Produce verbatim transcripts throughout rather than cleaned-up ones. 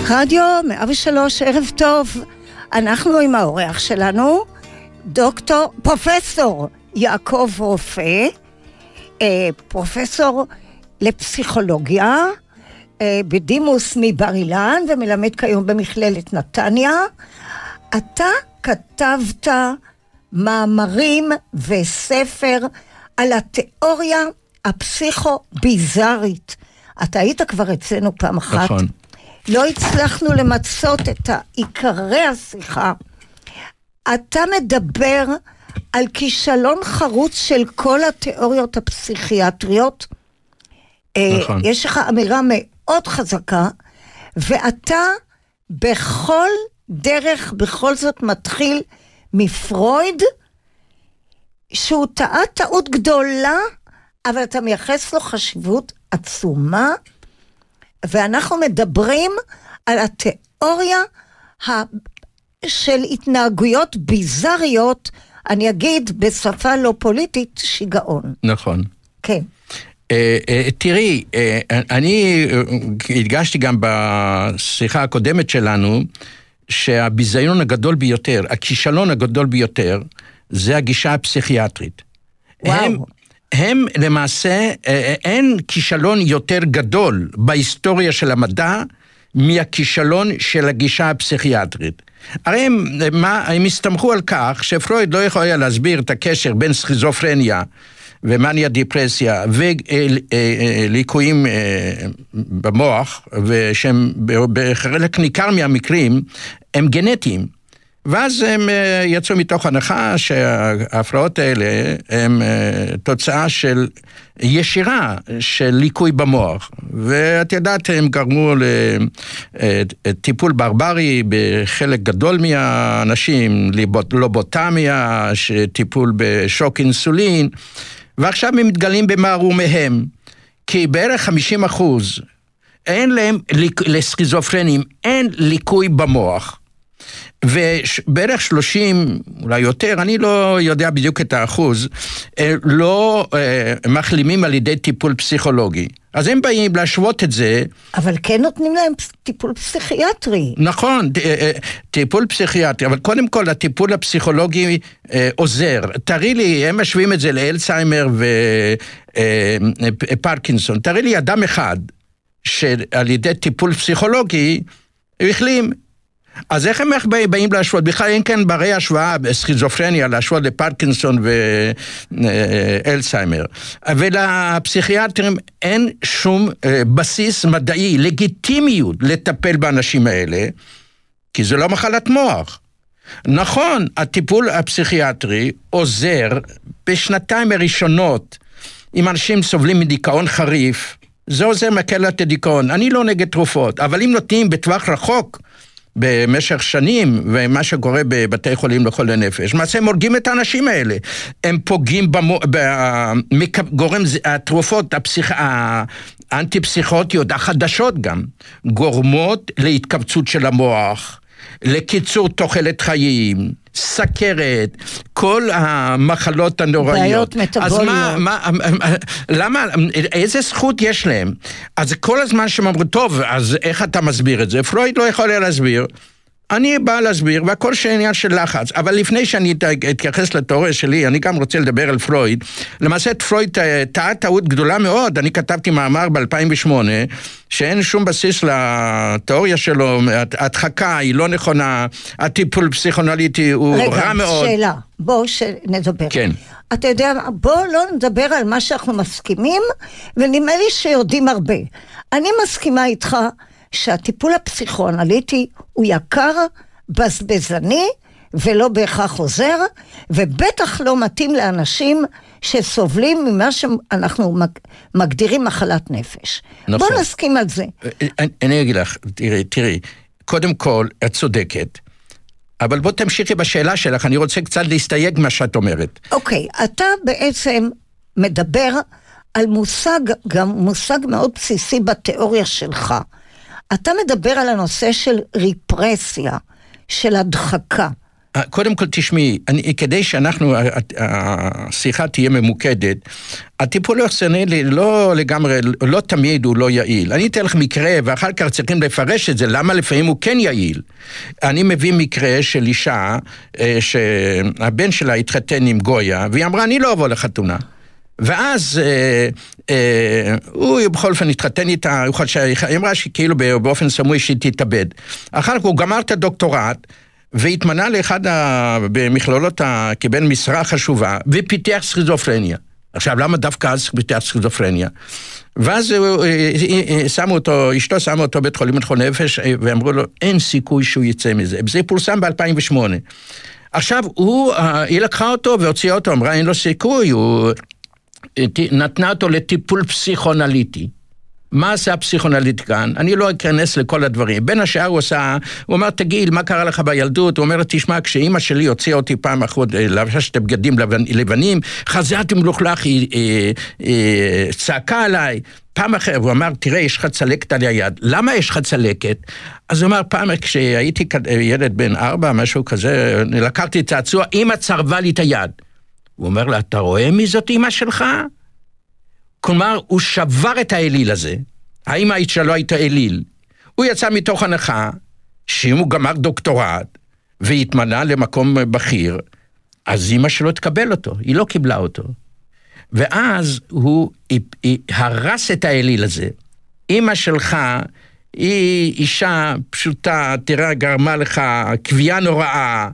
רדיו מאה ושלוש, ערב טוב. אנחנו עם האורח שלנו, דוקטור, פרופסור יעקב רופא, פרופסור לפסיכולוגיה, בדימוס מבר אילן, ומלמד כיום במכללת נתניה. אתה כתבת מאמרים וספר על התיאוריה הפסיכו-ביזארית. אתה היית כבר אצלנו פעם אחת. נכון. לא הצלחנו למצות את עיקרי השיחה. אתה מדבר על כישלון חרוץ של כל התיאוריות הפסיכיאטריות. נכון. יש לך אמירה מאוד חזקה, ואתה בכל דרך, בכל זאת מתחיל מפרויד, שהוא טעה טעות גדולה, אבל אתה מייחס לו חשיבות עצומה, ואנחנו מדברים על התיאוריה של התנהגויות ביזריות, אני אגיד בשפה לא פוליטית, שיגעון. נכון. כן. תראי, אני הדגשתי גם בשיחה הקודמת שלנו, שהביזיון הגדול ביותר, הכישלון הגדול ביותר, זה הגישה הפסיכיאטרית. וואו. הם, הם למעשה, אין כישלון יותר גדול בהיסטוריה של המדע, מהכישלון של הגישה הפסיכיאטרית. הרי הם, מה, הם הסתמכו על כך שפרויד לא יכול היה להסביר את הקשר בין סכיזופרניה ומניה דיפרסיה וליקויים במוח, ושהם בחלק ניכר מהמקרים הם גנטיים. ואז הם יצאו מתוך הנחה שההפרעות האלה הם תוצאה של ישירה של ליקוי במוח. ואת יודעת, הם גרמו לטיפול ברברי בחלק גדול מהאנשים, לובוטמיה, טיפול בשוק אינסולין, ועכשיו הם מתגלים במערומיהם, כי בערך חמישים אחוז אין להם, לסכיזופרנים, אין ליקוי במוח. ובערך שלושים, אולי יותר, אני לא יודע בדיוק את האחוז, לא מחלימים על ידי טיפול פסיכולוגי. אז הם באים להשוות את זה. אבל כן נותנים להם טיפול פסיכיאטרי. נכון, טיפול פסיכיאטרי, אבל קודם כל הטיפול הפסיכולוגי עוזר. תראי לי, הם משווים את זה לאלצהיימר ופרקינסון. תראי לי אדם אחד שעל ידי טיפול פסיכולוגי החלים. אז איך הם באים להשוות? בכלל אין כאן ברי השוואה בסכיזופרניה, להשוות לפרקינסון ואלצהיימר. ולפסיכיאטרים אין שום בסיס מדעי, לגיטימיות לטפל באנשים האלה, כי זה לא מחלת מוח. נכון, הטיפול הפסיכיאטרי עוזר בשנתיים הראשונות, אם אנשים סובלים מדיכאון חריף, זה עוזר מקל את הדיכאון. אני לא נגד תרופות, אבל אם נותנים בטווח רחוק, במשך שנים, ומה שקורה בבתי חולים לחולי נפש, מה שהם הורגים את האנשים האלה, הם פוגעים בגורם, התרופות האנטי-פסיכוטיות, החדשות גם, גורמות להתכווצות של המוח, לקיצור תוחלת חיים, סכרת, כל המחלות הנוראיות. בעיות מטבוליות. אז מה, מה, למה, איזה זכות יש להם? אז כל הזמן שהם אמרו, טוב, אז איך אתה מסביר את זה? פרויד לא יכול היה להסביר. אני בא להסביר, והכל שעניין של לחץ. אבל לפני שאני אתייחס לתיאוריה שלי, אני גם רוצה לדבר על פרויד. למעשה, פרויד טעה טעות גדולה מאוד. אני כתבתי מאמר ב-אלפיים ושמונה, שאין שום בסיס לתיאוריה שלו, הדחקה היא לא נכונה, הטיפול פסיכונליטי הוא רגע, רע מאוד. רגע, שאלה, בואו נדבר. כן. אתה יודע, בואו לא נדבר על מה שאנחנו מסכימים, ונדמה לי שיודעים הרבה. אני מסכימה איתך, שהטיפול הפסיכואנליטי הוא יקר, בזבזני, ולא בהכרח עוזר, ובטח לא מתאים לאנשים שסובלים ממה שאנחנו מגדירים מחלת נפש. נכון. בוא נסכים על זה. אני, אני אגיד לך, תראי, תראי, קודם כל, את צודקת, אבל בוא תמשיכי בשאלה שלך, אני רוצה קצת להסתייג מה שאת אומרת. אוקיי, אתה בעצם מדבר על מושג, גם מושג מאוד בסיסי בתיאוריה שלך. אתה מדבר על הנושא של ריפרסיה, של הדחקה. קודם כל תשמעי, אני, כדי שאנחנו, השיחה תהיה ממוקדת, הטיפול האכסנאלי לא לגמרי, לא תמיד הוא לא יעיל. אני אתן לך מקרה, ואחר כך צריכים לפרש את זה, למה לפעמים הוא כן יעיל. אני מביא מקרה של אישה, שהבן שלה התחתן עם גויה, והיא אמרה, אני לא אבוא לחתונה. ואז אה, אה, הוא בכל אופן התחתן איתה, היא אמרה שכאילו באופן סמוי שהיא תתאבד. אחר כך הוא גמר את הדוקטורט, והתמנה לאחד במכללות, קיבל משרה חשובה, ופיתח סכיזופרניה. עכשיו, למה דווקא אז פיתח סכיזופרניה? ואז שמו אותו, אשתו שמו אותו בית חולים לחולי נפש, ואמרו לו, אין סיכוי שהוא יצא מזה. זה פורסם ב-אלפיים ושמונה. עכשיו, הוא, היא לקחה אותו והוציאה אותו, אמרה, אין לו סיכוי, הוא נתנה אותו לטיפול פסיכואנליטי. מה עשה הפסיכואנליטי כאן? אני לא אכנס לכל הדברים. בין השאר הוא עשה, הוא אומר, תגיד, מה קרה לך בילדות? הוא אומר, תשמע, כשאמא שלי הוציאה אותי פעם אחת, לבשה שתי בגדים לבנים, חזרתי מלוכלך, היא צעקה עליי. פעם אחרת, הוא אמר, תראה, יש לך צלקת על היד. למה יש לך צלקת? אז הוא אמר, פעם, כשהייתי ילד בן ארבע, משהו כזה, לקחתי צעצוע, אמא צרבה לי את היד. הוא אומר לה, אתה רואה מי זאת אמא שלך? כלומר, הוא שבר את האליל הזה. האמא שלו הייתה אליל. הוא יצא מתוך הנחה, שאם הוא גמר דוקטורט, והתמנה למקום בכיר, אז אמא שלו תקבל אותו. היא לא קיבלה אותו. ואז הוא הרס את האליל הזה. אמא שלך היא אישה פשוטה, תראה, גרמה לך קביעה נוראה.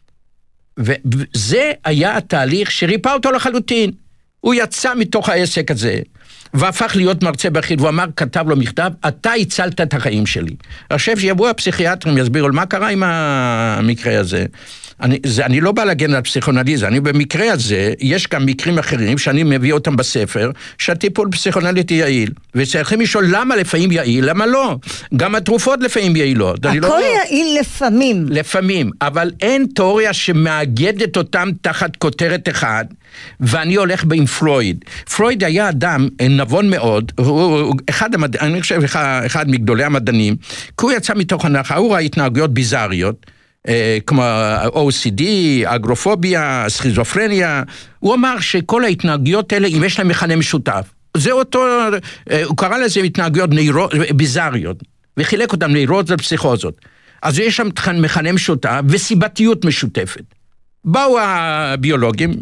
וזה היה התהליך שריפא אותו לחלוטין. הוא יצא מתוך העסק הזה, והפך להיות מרצה בכיר, והוא אמר, כתב לו מכתב, אתה הצלת את החיים שלי. עכשיו שיבואו הפסיכיאטרים, יסבירו מה קרה עם המקרה הזה. אני, זה, אני לא בא להגן על פסיכואנליזה, אני במקרה הזה, יש גם מקרים אחרים שאני מביא אותם בספר, שהטיפול פסיכואנליטי יעיל, וצריכים לשאול למה לפעמים יעיל, למה לא? גם התרופות לפעמים יעילות. הכל לא... יעיל לפעמים. לפעמים, אבל אין תיאוריה שמאגדת אותם תחת כותרת אחד, ואני הולך עם פרויד. פרויד היה אדם נבון מאוד, הוא אחד, המד... אני חושב אחד, אחד מגדולי המדענים, כי הוא יצא מתוך הנחה, הוא ראה התנהגויות ביזריות, כמו או סי די, אגרופוביה, סכיזופרניה, הוא אמר שכל ההתנהגויות האלה, אם יש להם מכנה משותף, זה אותו, הוא קרא לזה התנהגויות נאירו, ביזריות, וחילק אותם נאירות ופסיכוזות. אז יש שם מכנה משותף וסיבתיות משותפת. באו הביולוגים,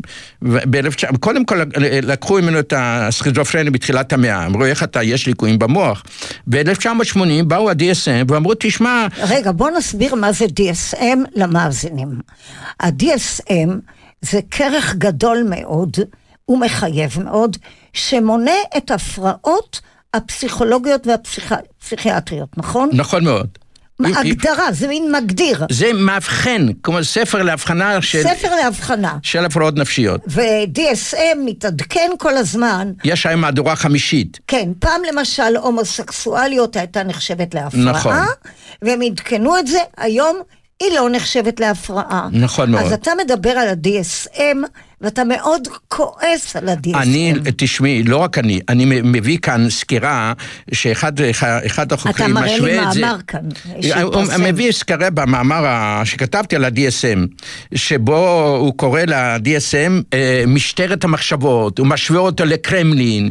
קודם כל לקחו ממנו את הסכיזופרניה בתחילת המאה, אמרו איך אתה, יש ליקויים במוח. ב-אלף תשע מאות שמונים באו ה-די אס אם ואמרו תשמע... רגע, בוא נסביר מה זה די אס אם למאזינים. ה-די אס אם זה כרך גדול מאוד, הוא מחייב מאוד, שמונה את הפרעות הפסיכולוגיות והפסיכיאטריות, נכון? נכון מאוד. הגדרה, זה מין מגדיר. זה מאבחן, כמו ספר להבחנה של... ספר להבחנה. של הפרעות נפשיות. ו-די אס אם מתעדכן כל הזמן. יש היום מהדורה חמישית. כן, פעם למשל הומוסקסואליות הייתה נחשבת להפרעה. נכון. והם עדכנו את זה, היום היא לא נחשבת להפרעה. נכון מאוד. אז אתה מדבר על ה-די אס אם, ואתה מאוד כועס על ה-די אס אם. אני, תשמעי, לא רק אני, אני מביא כאן סקירה, שאחד אחד החוקרים משווה את זה. אתה מראה לי מאמר כאן, הוא מביא סקירה במאמר שכתבתי על ה-די אס אם, שבו הוא קורא ל-די אס אם משטרת המחשבות, הוא משווה אותו לקרמלין,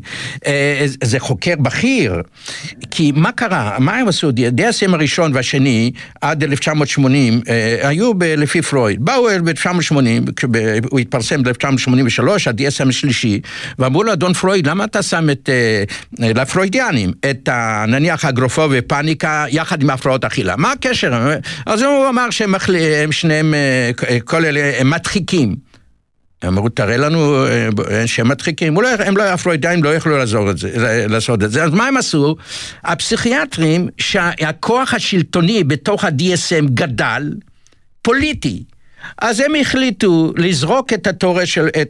זה חוקר בכיר, כי מה קרה? מה הם עשו? ה-די אס אם הראשון והשני, עד אלף תשע מאות שמונים, היו לפי פרויד, באו ב-אלף תשע מאות שמונים, הוא התפרסם ב-אלף תשע מאות שמונים ושלוש, ה-די אס אם השלישי, ואמרו לו, אדון פרויד, למה אתה שם את, לפרוידיאנים, את נניח אגרופוביה ופאניקה, יחד עם הפרעות אכילה? מה הקשר? אז הוא אמר שהם שניהם, כל אלה, הם מדחיקים. הם אמרו, תראה לנו שהם מדחיקים, הם לא, הפרוידיאנים לא יכלו לעזור את זה, לעשות את זה. אז מה הם עשו? הפסיכיאטרים, שהכוח השלטוני בתוך ה-די אס אם גדל, פוליטי. אז הם החליטו לזרוק את התיאוריה של, את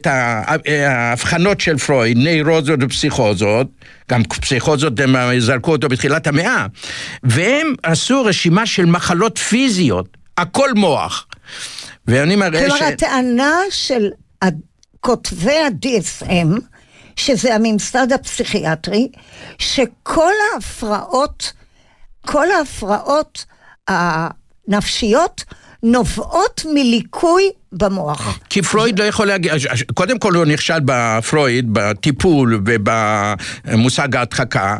ההבחנות של פרויד, נאירוזות ופסיכוזות, גם פסיכוזות הם זרקו אותו בתחילת המאה, והם עשו רשימה של מחלות פיזיות, הכל מוח. ואני מראה ש... כלומר, הטענה של כותבי ה-די אס אם, שזה הממסד הפסיכיאטרי, שכל ההפרעות, כל ההפרעות הנפשיות, נובעות מליקוי במוח. כי פרויד לא יכול להגיד, קודם כל הוא נכשל בפרויד, בטיפול ובמושג ההדחקה,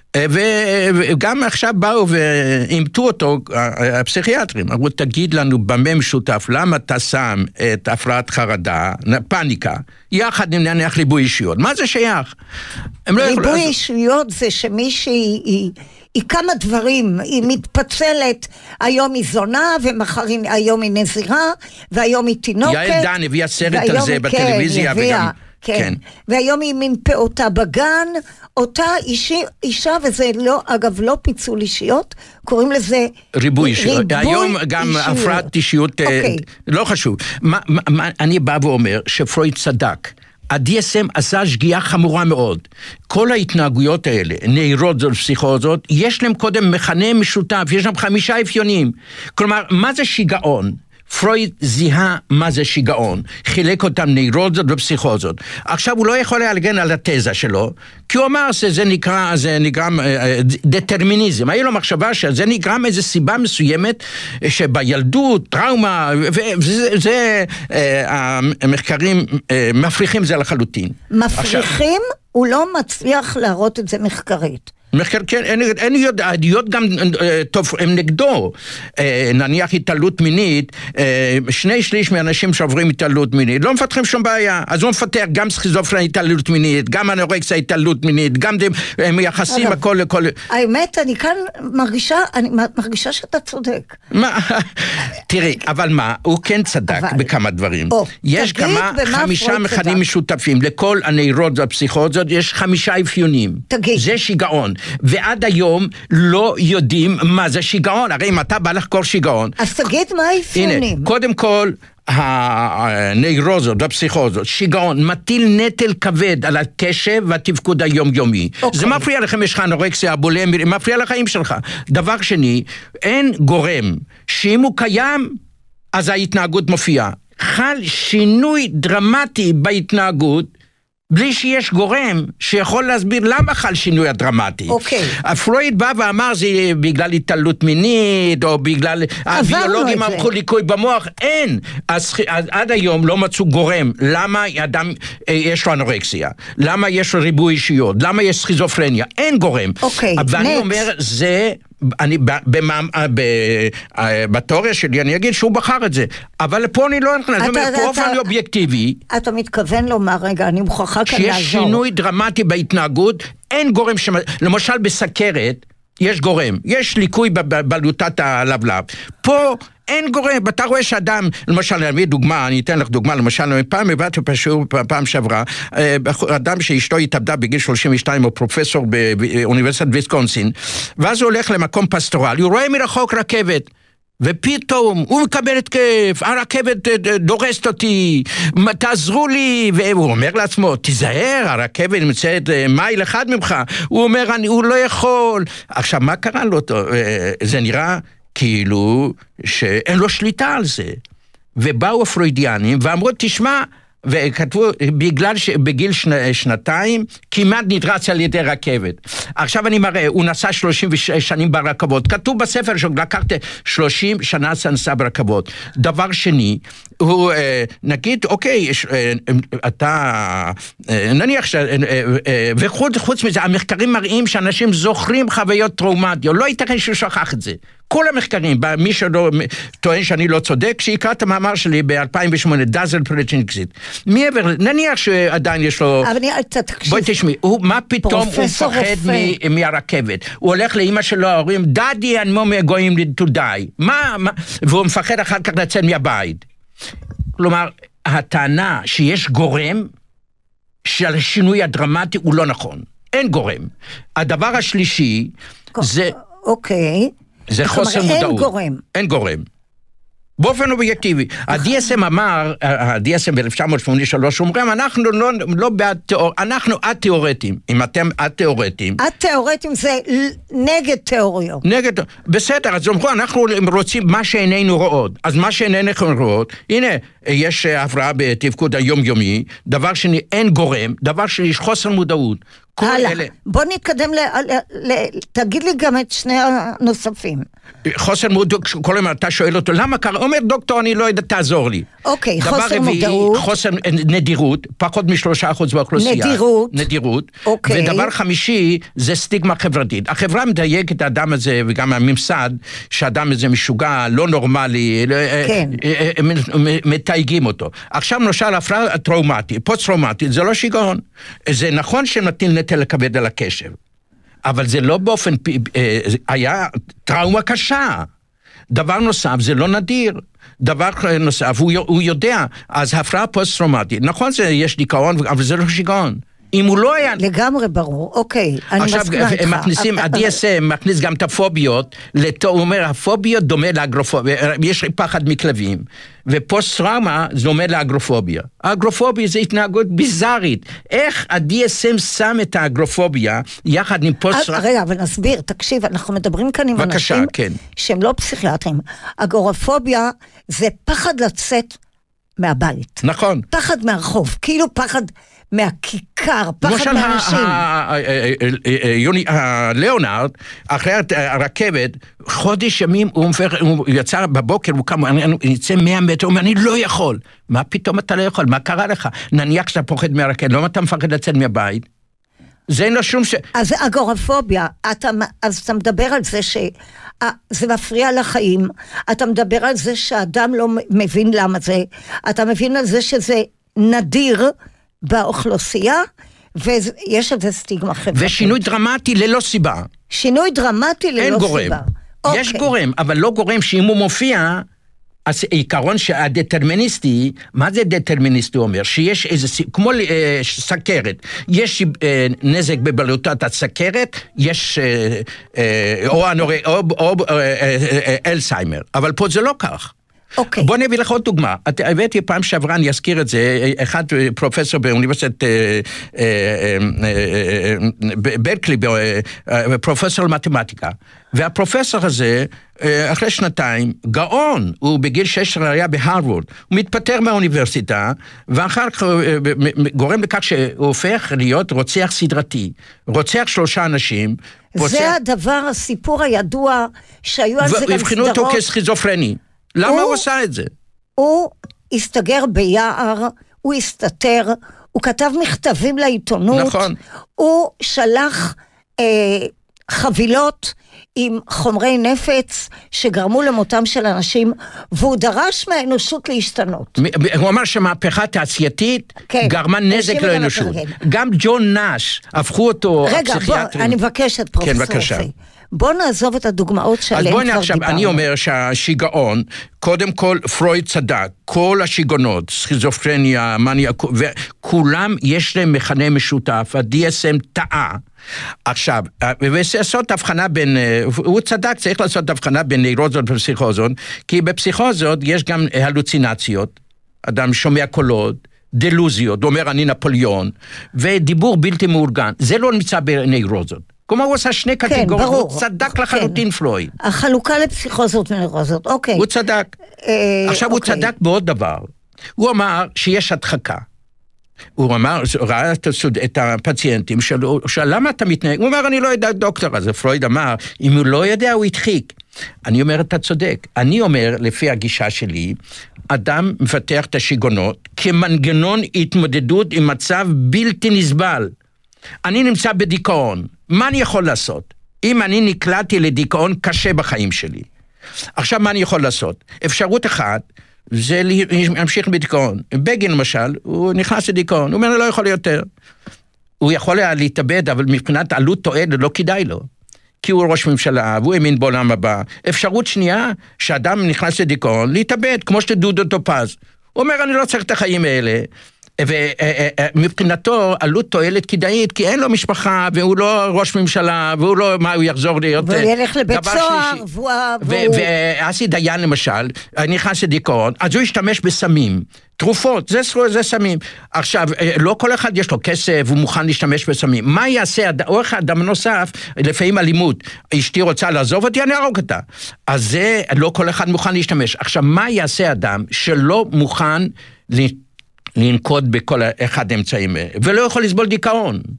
וגם עכשיו באו ואימתו אותו הפסיכיאטרים, אמרו תגיד לנו במה משותף, למה אתה שם את הפרעת חרדה, פאניקה, יחד עם נניח ריבוי אישיות, מה זה שייך? ריבוי אישיות זה שמישהי היא היא כמה דברים, היא מתפצלת, היום היא זונה, ומחר היום היא נזירה, והיום היא תינוקת. יעל דן הביאה סרט על זה בטלוויזיה, כן, וגם... כן. כן. והיום היא מנפה אותה בגן, אותה אישי, אישה, וזה לא, אגב, לא פיצול אישיות, קוראים לזה ריבוי אישיות. היום גם הפרעת אישיות, okay. לא חשוב. מה, מה, אני בא ואומר שפרויד צדק. ה-די אס אם עשה שגיאה חמורה מאוד. כל ההתנהגויות האלה, נוירוזות ופסיכוזות, יש להם קודם מכנה משותף, יש להם חמישה אפיונים. כלומר, מה זה שיגעון? פרויד זיהה מה זה שיגעון, חילק אותם נוירוזות ופסיכוזות. עכשיו הוא לא יכול להגן על התזה שלו, כי הוא אמר שזה נקרא, זה נגרם דטרמיניזם. היה לו מחשבה שזה נגרם איזו סיבה מסוימת שבילדות, טראומה, וזה, המחקרים מפריחים זה לחלוטין. מפריחים? הוא לא מצליח להראות את זה מחקרית. מחקר, כן, אין, אין יודע, עדויות גם טוב, הם נגדו, נניח התעללות מינית, שני שליש מאנשים שעוברים התעללות מינית, לא מפתחים שום בעיה, אז הוא מפתח גם סכיזופרניה התעללות מינית, גם אנורקסיה התעללות מינית, גם הם יחסים אגב, הכל לכל... האמת, אני כאן מרגישה, אני מרגישה שאתה צודק. מה? תראי, אבל מה, הוא כן צדק אבל... בכמה דברים. או, יש כמה, חמישה מכנים משותפים, לכל הנוירוזות והפסיכוזות יש חמישה אפיונים. תגיד. זה שיגעון. ועד היום לא יודעים מה זה שיגעון. הרי אם אתה בא לחקור שיגעון... אז תגיד מה האפיונים. הנה, קודם כל, הנוירוזות והפסיכוזות, שיגעון, מטיל נטל כבד על הקשב והתפקוד היומיומי. Okay. זה מפריע לכם, יש לך אנורקסיה, בולמיה, מפריע לחיים שלך. דבר שני, אין גורם שאם הוא קיים, אז ההתנהגות מופיעה. חל שינוי דרמטי בהתנהגות, בלי שיש גורם שיכול להסביר למה חל שינוי הדרמטי. אוקיי. פרויד בא ואמר זה בגלל התעללות מינית, או בגלל... הביולוגים אמרו ליקוי במוח, אין. אז, אז עד היום לא מצאו גורם. למה אדם יש לו אנורקסיה? למה יש לו ריבוי אישיות? למה יש סכיזופרניה? אין גורם. אוקיי, נקס. ואני אומר, זה... אני בתיאוריה שלי אני אגיד שהוא בחר את זה, אבל פה אני לא נכנס, זאת אומרת, באופן אובייקטיבי, אתה מתכוון לומר, רגע, אני מוכרחה כאן לעזור, שיש שינוי דרמטי בהתנהגות, אין גורם, למשל בסכרת, יש גורם, יש ליקוי בבלוטת הלבלב, פה אין גורם, אתה רואה שאדם, למשל, אני אביא דוגמה, אני אתן לך דוגמה, למשל, פעם הבאתי פשוט, פעם שעברה, אדם שאשתו התאבדה בגיל שלושים ושתיים, הוא פרופסור באוניברסיטת ויסקונסין, ואז הוא הולך למקום פסטורלי, הוא רואה מרחוק רכבת, ופתאום הוא מקבל התקף, הרכבת דורסת אותי, תעזרו לי, והוא אומר לעצמו, תיזהר, הרכבת נמצאת מייל אחד ממך, הוא אומר, אני, הוא לא יכול, עכשיו מה קרה לו? זה נראה כאילו שאין לו שליטה על זה, ובאו הפרוידיאנים ואמרו, תשמע, וכתבו, בגלל שבגיל שנה, שנתיים, כמעט נדרס על ידי רכבת. עכשיו אני מראה, הוא נסע שלושים שנים ברכבות. כתוב בספר שלקחת שלושים שנה נסע ברכבות. דבר שני, הוא, נגיד, אוקיי, אתה, נניח, וחוץ חוץ מזה, המחקרים מראים שאנשים זוכרים חוויות טראומטיות. לא ייתכן שהוא שכח את זה. כל המחקרים, מי שלא טוען שאני לא צודק, שיקרא את המאמר שלי ב-אלפיים ושמונה, דאזל פרצ'ינקסיט. מעבר, נניח שעדיין יש לו... בואי תשמעי, מה פתאום הוא מפחד מהרכבת? הוא הולך לאמא שלו, אומרים, דאדי and mommy are going to die. מה? והוא מפחד אחר כך לצאת מהבית. כלומר, הטענה שיש גורם של השינוי הדרמטי הוא לא נכון. אין גורם. הדבר השלישי זה... אוקיי. זה חוסר מודעות. אין גורם. אין גורם. באופן אובייקטיבי. ה-די אס אם אמר, ה-די אס אם ב-אלף תשע מאות שמונים ושלוש, אומרים, אנחנו לא, לא בעד תיאור, אנחנו א-תיאורטים. אם אתם א-תיאורטים. א-תיאורטים זה נגד תיאוריות. נגד, בסדר, אז אומרים, אנחנו רוצים מה שאיננו רואות. אז מה שאיננו רואות, הנה, יש הפרעה בתפקוד היומיומי, דבר שני, אין גורם, דבר שני, יש חוסר מודעות. הלאה, בוא נתקדם, תגיד לי גם את שני הנוספים. חוסר מודעות, כל הזמן אתה שואל אותו, למה קרה? אומר דוקטור, אני לא יודע, תעזור לי. אוקיי, חוסר מודעות. חוסר נדירות, פחות משלושה אחוז באוכלוסייה. נדירות. נדירות. אוקיי. ודבר חמישי, זה סטיגמה חברתית. החברה מדייק את האדם הזה, וגם הממסד, שהאדם הזה משוגע, לא נורמלי, כן. מתייגים אותו. עכשיו נושא הפרעה טראומטית, פוסט-טראומטית, זה לא שיגעון. זה נכון שנטיל נטל לכבד על הקשב. אבל זה לא באופן, היה טראומה קשה. דבר נוסף, זה לא נדיר. דבר נוסף, הוא, הוא יודע, אז הפרעה פוסט-טראומטית, נכון, זה, יש דיכאון, אבל זה לא שיגעון. אם הוא לא היה... לגמרי ברור, אוקיי, אני מסכימה איתך. עכשיו, מכניסים, ה-די אס אם מכניס גם את הפוביות, הוא אומר, הפוביות דומה לאגרופוביה, יש פחד מכלבים, ופוסט-טראומה דומה לאגרופוביה. האגרופוביה זה התנהגות ביזארית. איך ה-די אס אם שם את האגרופוביה יחד עם פוסט-טראומה? רגע, אבל נסביר, תקשיב, אנחנו מדברים כאן עם אנשים שהם לא פסיכיאטרים. אגורפוביה זה פחד לצאת מהבית. נכון. פחד מהרחוב, כאילו פחד... מהכיכר, פחד מהאנשים. למשל, ליאונרד, אחרי הרכבת, חודש ימים, הוא יצא בבוקר, הוא קם, הוא יצא מאה מטר, הוא אומר, אני לא יכול. מה פתאום אתה לא יכול? מה קרה לך? נניח שאתה פוחד מהרכבת, למה אתה מפחד לצאת מהבית? זה אין לו שום ש... אז אגורפוביה, אז אתה מדבר על זה ש... זה מפריע לחיים, אתה מדבר על זה שהאדם לא מבין למה זה, אתה מבין על זה שזה נדיר, באוכלוסייה, ויש איזה סטיגמה חברתית. ושינוי דרמטי ללא סיבה. שינוי דרמטי ללא אין גורם. סיבה. יש אוקיי. גורם, אבל לא גורם שאם הוא מופיע, אז העיקרון הדטרמיניסטי, מה זה דטרמיניסטי אומר? שיש איזה, כמו אה, סכרת, יש אה, נזק בבלוטת הסכרת, יש אה, אה, או, הנורא, או, או אה, אה, אה, אלצהיימר, אבל פה זה לא כך. אוקיי. בוא נביא לך עוד דוגמה. הבאתי פעם שעברה, אני אזכיר את זה, אחד פרופסור באוניברסיטת ברקלי, פרופסור למתמטיקה, והפרופסור הזה, אחרי שנתיים, גאון, הוא בגיל שש עשרה היה בהרווארד, הוא מתפטר מהאוניברסיטה, ואחר כך גורם לכך שהוא הופך להיות רוצח סדרתי, רוצח שלושה אנשים. זה רוצח... הדבר, הסיפור הידוע, שהיו על זה גם סדרות. והבחינו אותו כסכיזופרני. למה הוא, הוא עושה את זה? הוא הסתגר ביער, הוא הסתתר, הוא כתב מכתבים לעיתונות, נכון. הוא שלח אה, חבילות עם חומרי נפץ שגרמו למותם של אנשים, והוא דרש מהאנושות להשתנות. הוא אמר שמהפכה תעשייתית כן, גרמה נזק לאנושות. גם ג'ון נאש, הפכו אותו רגע, הפסיכיאטרים. רגע, בוא, אני מבקשת פרופסור. כן, בבקשה. בוא נעזוב את הדוגמאות שעליהן כבר דיברנו. אז בואי עכשיו, אני אומר שהשיגעון, קודם כל פרויד צדק, כל השיגעונות, סכיזופרניה, מניה, וכולם יש להם מכנה משותף, ה-די אס אם טעה. עכשיו, ולעשות הבחנה בין, הוא צדק, צריך לעשות הבחנה בין נוירוזות ופסיכוזות, כי בפסיכוזות יש גם הלוצינציות, אדם שומע קולות, דלוזיות, הוא אומר אני נפוליאון, ודיבור בלתי מאורגן, זה לא נמצא בנוירוזות. כלומר, הוא עושה שני קטגוריות, הוא צדק לחלוטין פלויד. החלוקה לפסיכוזות ונוירוזות, אוקיי. הוא צדק. עכשיו הוא צדק בעוד דבר. הוא אמר שיש הדחקה. הוא אמר, ראה את הפציינטים, שאלו, למה אתה מתנהג? הוא אומר, אני לא יודע דוקטור, אז פלויד אמר, אם הוא לא יודע, הוא ידחיק. אני אומר, אתה צודק. אני אומר, לפי הגישה שלי, אדם מפתח את השיגעונות כמנגנון התמודדות עם מצב בלתי נסבל. אני נמצא בדיכאון. מה אני יכול לעשות? אם אני נקלעתי לדיכאון קשה בחיים שלי. עכשיו, מה אני יכול לעשות? אפשרות אחת, זה להמשיך בדיכאון. בגין למשל, הוא נכנס לדיכאון, הוא אומר, לא יכול יותר. הוא יכול היה להתאבד, אבל מבחינת עלות תועלת לא כדאי לו. כי הוא ראש ממשלה, והוא האמין בעולם הבא. אפשרות שנייה, שאדם נכנס לדיכאון, להתאבד, כמו שדודו טופז. הוא אומר, אני לא צריך את החיים האלה. ומבחינתו עלות תועלת כדאית, כי אין לו משפחה, והוא לא ראש ממשלה, והוא לא, מה, הוא יחזור להיות... והוא ילך לבית סוהר, והוא... ואסי דיין למשל, נכנס לדיכאון, אז הוא ישתמש בסמים, תרופות, זה, זה סמים. עכשיו, לא כל אחד יש לו כסף, הוא מוכן להשתמש בסמים. מה יעשה, או אחד אדם נוסף, לפעמים אלימות, אשתי רוצה לעזוב אותי, אני ארוג אותה. אז זה, לא כל אחד מוכן להשתמש. עכשיו, מה יעשה אדם שלא מוכן לנקוט בכל אחד האמצעים, ולא יכול לסבול דיכאון.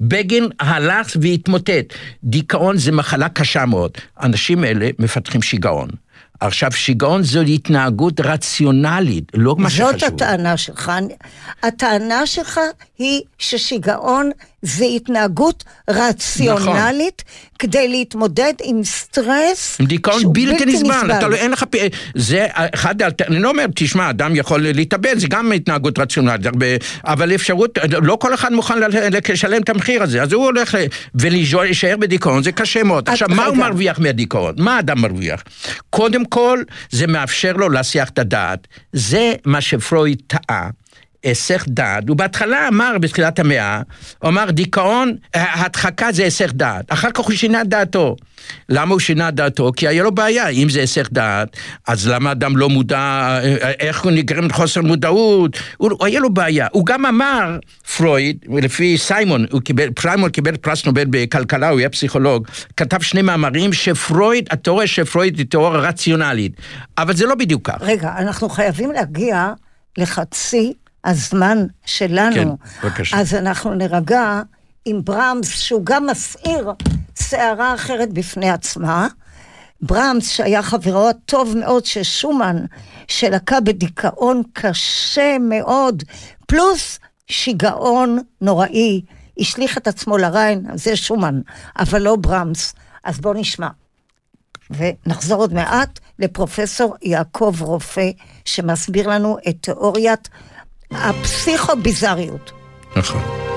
בגין הלך והתמוטט. דיכאון זה מחלה קשה מאוד. אנשים אלה מפתחים שיגעון. עכשיו, שיגעון זו התנהגות רציונלית, לא מה שחשוב. זאת הטענה שלך. הטענה שלך היא ששיגעון זה התנהגות רציונלית, נכון. כדי להתמודד עם סטרס, עם דיכאון בלתי, בלתי נסבל. נסבל. אתה לא, אין לך, זה אחד, אני לא אומר, תשמע, אדם יכול להתאבד, זה גם התנהגות רציונלית, אבל אפשרות, לא כל אחד מוכן לשלם את המחיר הזה, אז הוא הולך ולהישאר בדיכאון, זה קשה מאוד. עכשיו, מה הוא מרוויח מהדיכאון? מה אדם מרוויח? קודם כל, זה מאפשר לו להסיח את הדעת. זה מה שפרויד טעה. היסח דעת, הוא בהתחלה אמר בתחילת המאה, הוא אמר דיכאון, הדחקה זה היסח דעת, אחר כך הוא שינה דעתו. למה הוא שינה דעתו? כי היה לו בעיה, אם זה היסח דעת, אז למה אדם לא מודע, איך הוא נגרם לחוסר מודעות, הוא, הוא היה לו בעיה. הוא גם אמר, פרויד, לפי סיימון, הוא קיבל, סיימון קיבל פרס נובל בכלכלה, הוא היה פסיכולוג, כתב שני מאמרים שפרויד, התיאוריה שפרויד היא תיאוריה רציונלית, אבל זה לא בדיוק כך. רגע, אנחנו חייבים להגיע לחצי הזמן שלנו, כן, בבקשה. אז אנחנו נרגע עם ברמס, שהוא גם מסעיר שערה אחרת בפני עצמה. ברמס שהיה חברו טוב מאוד של שומן, שלקה בדיכאון קשה מאוד, פלוס שיגעון נוראי, השליך את עצמו לריין, זה שומן, אבל לא ברמס. אז בואו נשמע. ונחזור עוד מעט לפרופסור יעקב רופא, שמסביר לנו את תיאוריית הפסיכוביזריות. נכון.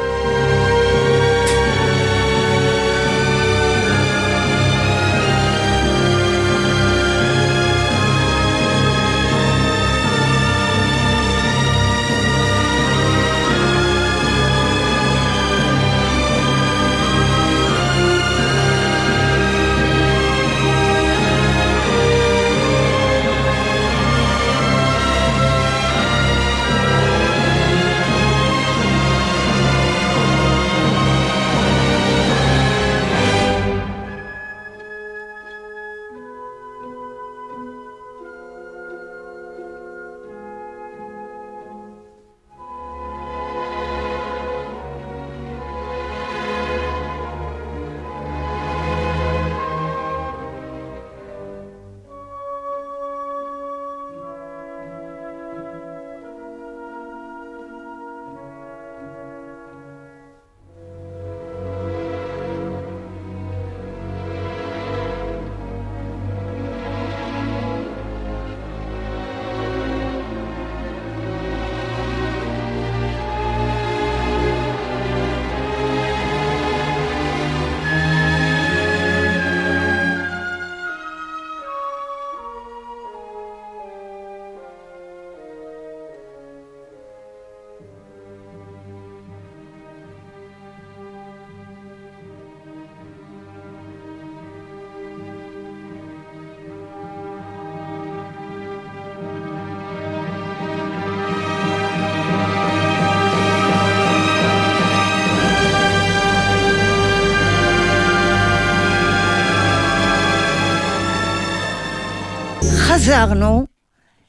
חזרנו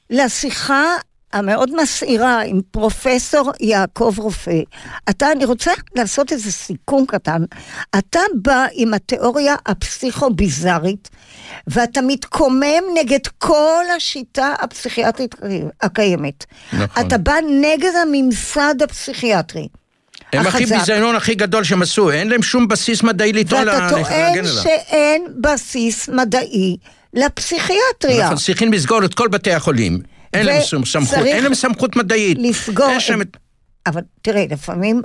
לשיחה המאוד מסעירה עם פרופסור יעקב רופא. אתה, אני רוצה לעשות איזה סיכום קטן. אתה בא עם התיאוריה הפסיכוביזרית, ואתה מתקומם נגד כל השיטה הפסיכיאטרית הקיימת. נכון. אתה בא נגד הממסד הפסיכיאטרי. הם הכי ביזיון הכי גדול שהם עשו, אין להם שום בסיס מדעי לטעון להגן עליו. ואתה טוען שאין בסיס מדעי לפסיכיאטריה. אנחנו צריכים לסגור את כל בתי החולים. אין להם סמכות, אין להם סמכות מדעית. לסגור, אבל תראה, לפעמים,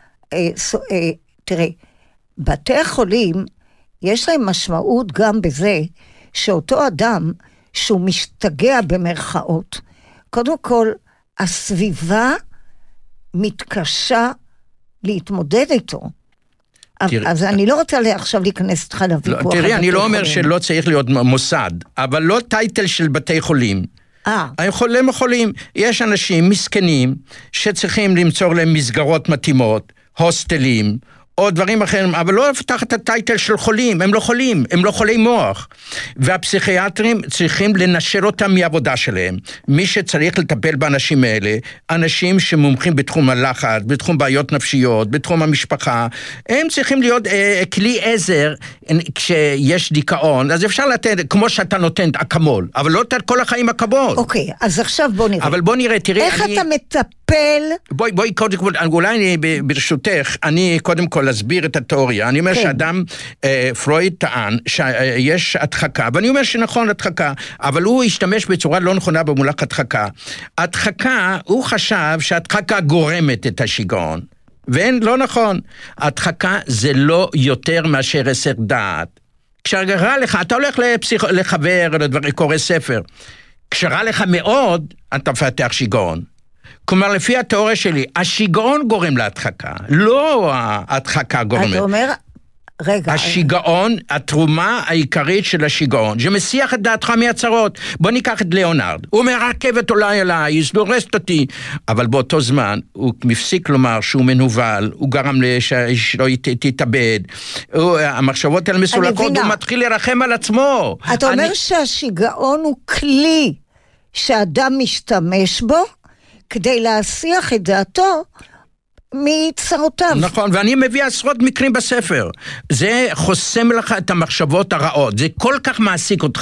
תראה, בתי החולים, יש להם משמעות גם בזה, שאותו אדם, שהוא משתגע במרכאות, קודם כל, הסביבה מתקשה להתמודד איתו. אז אני לא רוצה עכשיו להיכנס איתך לוויכוח. תראי, אני לא אומר שלא צריך להיות מוסד, אבל לא טייטל של בתי חולים. הם חולים וחולים. יש אנשים מסכנים שצריכים למצוא להם מסגרות מתאימות, הוסטלים, או דברים אחרים, אבל לא תחת הטייטל של חולים, הם לא חולים, הם לא חולי מוח. והפסיכיאטרים צריכים לנשר אותם מעבודה שלהם. מי שצריך לטפל באנשים האלה, אנשים שמומחים בתחום הלחץ, בתחום בעיות נפשיות, בתחום המשפחה, הם צריכים להיות אה, כלי עזר, כשיש דיכאון, אז אפשר לתת, כמו שאתה נותן אקמול, אבל לא לתת כל החיים אקמול. אוקיי, אז עכשיו בוא נראה. אבל בוא נראה, תראי, איך אני... אתה מטפל? בואי, בואי, קודם כל, אולי אני, ברשותך, אני קודם כל אסביר את התיאוריה. אני אומר כן. שאדם, אה, פרויד טען שיש הדחקה, ואני אומר שנכון הדחקה, אבל הוא השתמש בצורה לא נכונה במולח הדחקה. הדחקה, הוא חשב שהדחקה גורמת את השיגעון. ואין, לא נכון. הדחקה זה לא יותר מאשר הסר דעת. כשרע לך, אתה הולך לפסיכ... לחבר, לדבר, קורא ספר. כשרע לך מאוד, אתה מפתח שיגעון. כלומר, לפי התיאוריה שלי, השיגעון גורם להדחקה, לא ההדחקה גורמת. אתה אומר, רגע. השיגעון, התרומה העיקרית של השיגעון, שמסיח את דעתך מהצרות. בוא ניקח את ליאונרד. הוא אומר, הרכבת עולה אליי, היא דורסת אותי. אבל באותו זמן, הוא מפסיק לומר שהוא מנוול, הוא גרם שלא תתאבד. המחשבות האלה מסולקות, הוא מתחיל לרחם על עצמו. אתה אומר אני... שהשיגעון הוא כלי שאדם משתמש בו, כדי להסיח את דעתו מצרותיו. נכון, ואני מביא עשרות מקרים בספר. זה חוסם לך את המחשבות הרעות. זה כל כך מעסיק אותך,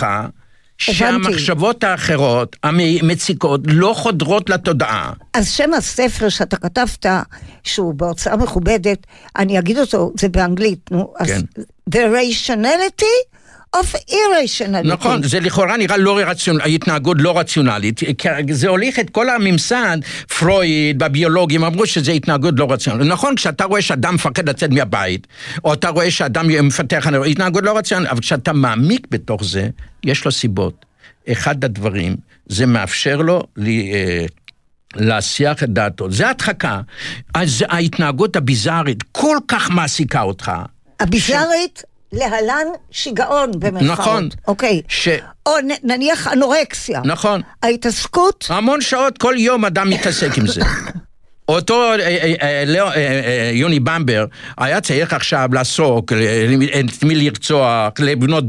שהמחשבות האחרות, המציקות, לא חודרות לתודעה. אז שם הספר שאתה כתבת, שהוא בהוצאה מכובדת, אני אגיד אותו, זה באנגלית, נו, אז The Rationality of irrationality. נכון, זה לכאורה נראה לא רציונל, ההתנהגות לא רציונלית, זה הוליך את כל הממסד, פרויד, בביולוגים, אמרו שזה התנהגות לא רציונלית. נכון, כשאתה רואה שאדם מפחד לצאת מהבית, או אתה רואה שאדם מפתח התנהגות לא רציונלית, אבל כשאתה מעמיק בתוך זה, יש לו סיבות. אחד הדברים, זה מאפשר לו לי, אה, להסיח את דעתו. זה הדחקה. אז ההתנהגות הביזארית כל כך מעסיקה אותך. הביזארית? ש... להלן שיגעון במרכאות. נכון. אוקיי. ש... או נ, נניח אנורקסיה. נכון. ההתעסקות. המון שעות כל יום אדם מתעסק עם זה. אותו יוני במבר היה צריך עכשיו לעסוק, את מי לרצוח, לבנות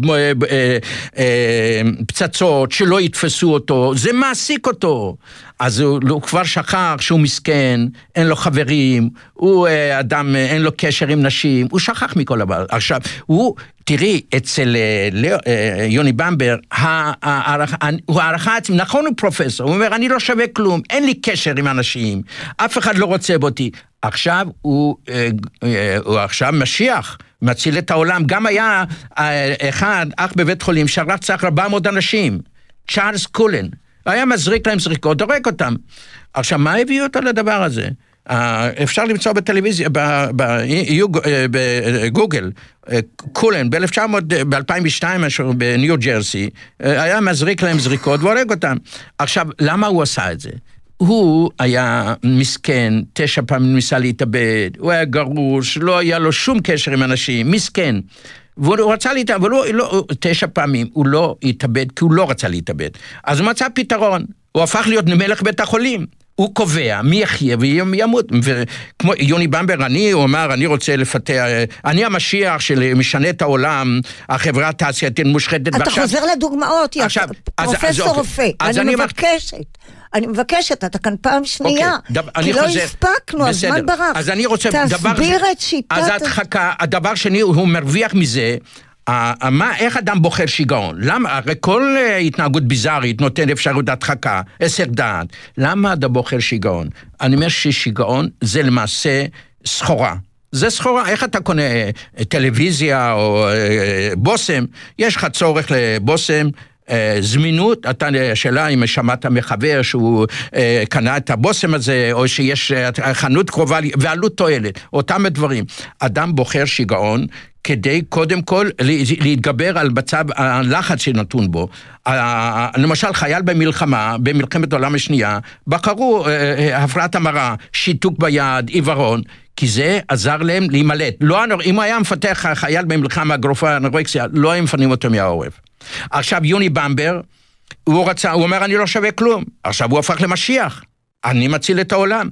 פצצות שלא יתפסו אותו, זה מעסיק אותו. אז הוא, הוא כבר שכח שהוא מסכן, אין לו חברים, הוא אדם, אין לו קשר עם נשים, הוא שכח מכל דבר. עכשיו, הוא, תראי, אצל יוני במבר, הוא הערכה עצמי, נכון הוא פרופסור, הוא אומר, אני לא שווה כלום, אין לי קשר עם אנשים, אף אחד לא רוצה בותי. עכשיו הוא, הוא עכשיו משיח, מציל את העולם. גם היה אחד, אח בבית חולים, שרצח ארבע מאות אנשים, צ'ארלס קולן, היה מזריק להם זריקות, דורק אותם. עכשיו, מה הביאו אותו לדבר הזה? אפשר למצוא בטלוויזיה, בגוגל, קולן, ב-אלפיים ושתיים, בניו ג'רסי, היה מזריק להם זריקות והורג אותם. עכשיו, למה הוא עשה את זה? הוא היה מסכן, תשע פעמים ניסה להתאבד, הוא היה גרוש, לא היה לו שום קשר עם אנשים, מסכן. והוא רצה להתאבד, אבל הוא לא, תשע פעמים, הוא לא התאבד, כי הוא לא רצה להתאבד. אז הוא מצא פתרון, הוא הפך להיות מלך בית החולים. הוא קובע מי יחיה וימות. וכמו יוני במבר, אני, הוא אמר, אני רוצה לפתח, אני המשיח של משנה את העולם, החברה התעשייתית מושחתת. אתה ועכשיו, חוזר לדוגמאות, עכשיו, פרופסור אז, רופא, אז אני, אני מבקשת. אני מבקשת, אתה כאן פעם שנייה, okay, כי לא חוזר, הספקנו, בסדר. הזמן ברח. אז אני רוצה, תסביר דבר, את שיטת... אז הדחקה, הדבר שני, הוא מרוויח מזה, מה, איך אדם בוחר שיגעון? למה? הרי כל התנהגות ביזארית נותן אפשרות הדחקה, עשר דעת. למה אדם בוחר שיגעון? אני אומר ששיגעון זה למעשה סחורה. זה סחורה, איך אתה קונה טלוויזיה או בוסם? יש לך צורך לבוסם, זמינות, אתה שאלה אם שמעת מחבר שהוא קנה את הבוסם הזה, או שיש חנות קרובה, ועלות תועלת, אותם הדברים. אדם בוחר שיגעון, כדי קודם כל להתגבר על מצב הלחץ שנתון בו. למשל חייל במלחמה, במלחמת העולם השנייה, בחרו הפרעת המרה, שיתוק ביד, עיוורון, כי זה עזר להם להימלט. לא, אם הוא היה מפתח חייל במלחמה, גרופה, אנורקסיה, לא היו מפנים אותו מהעורף. עכשיו יוני במבר, הוא רצה, הוא אומר אני לא שווה כלום, עכשיו הוא הפך למשיח, אני מציל את העולם.